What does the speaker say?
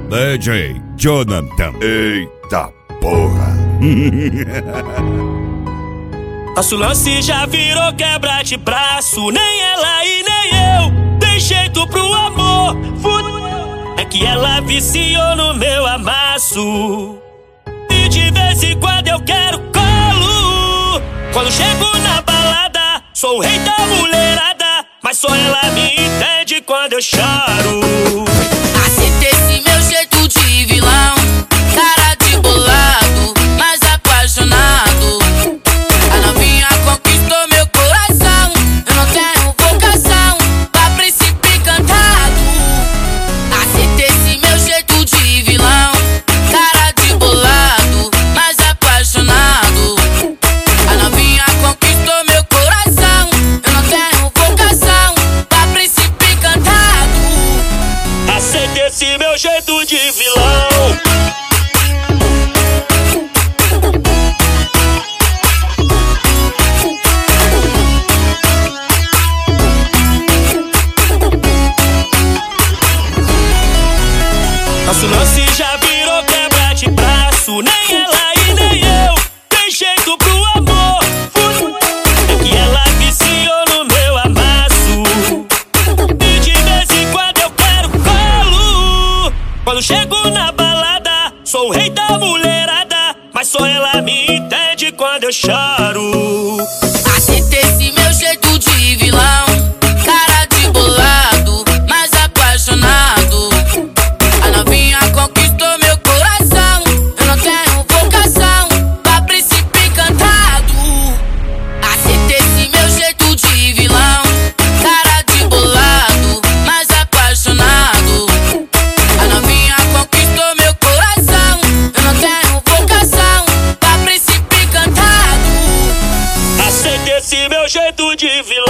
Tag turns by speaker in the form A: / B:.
A: DJ Jonathan. Eita porra.
B: Nosso lance já virou quebra de braço. Nem ela e nem eu tem jeito pro amor. É que ela viciou no meu amasso. E de vez em quando eu quero colo. Quando chego na balada, sou o rei da mulherada, mas só ela me entende quando eu choro.
C: Aceita esse meu jeito de vilão, cara de bolado, mas apaixonado. A novinha conquistou meu coração. Eu não tenho vocação pra príncipe encantado. Aceita esse meu jeito de vilão, cara de bolado, mas apaixonado. A novinha conquistou meu coração. Eu não tenho vocação pra príncipe encantado.
B: Aceita esse meu jeito de vilão. Nosso lance já virou quebra de braço. Nem ela e nem eu tem jeito pro amor. É que ela viciou no meu amasso. E de vez em quando eu quero colo. Quando chego na balada, sou o rei da mulherada, mas só ela me entende quando eu choro.
C: Aceita esse meu jeito de vilão, cara de bolado, mas apaixonado. A novinha conquistou meu coração. Eu não tenho vocação pra príncipe encantado. Aceita esse meu jeito de vilão, cara de bolado, mas apaixonado. A novinha conquistou meu coração. Eu não tenho vocação pra príncipe encantado.
B: Aceita esse meu jeito de vilão.